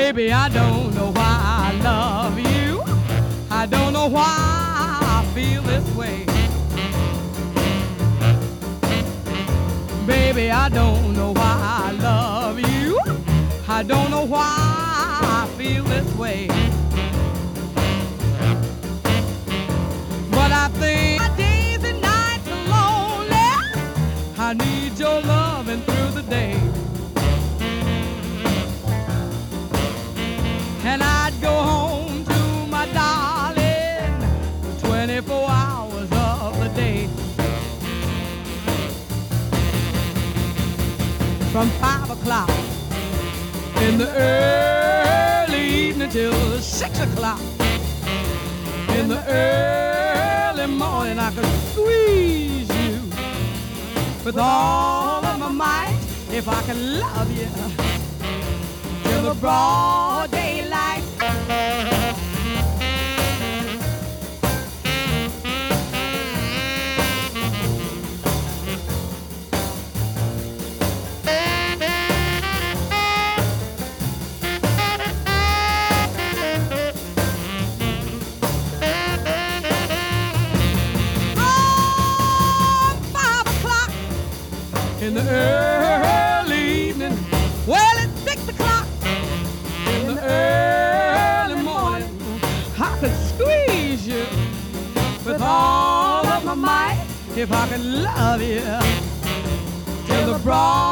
Baby, I don't know why I love you. I don't know why I feel this way. Baby, I don't know why I love you. I don't know why I feel this way. But I think my days and nights are lonely. I need your loving through the day. And I'd go home to my darling 24 hours of the day. From 5 o'clock in the early evening till 6 o'clock in the early morning, I could squeeze you with all of my might if I could love you till the broad daylight. In the early evening, well, it's 6 o'clock in the early morning, I could squeeze you with all of my might if I could love you till the broad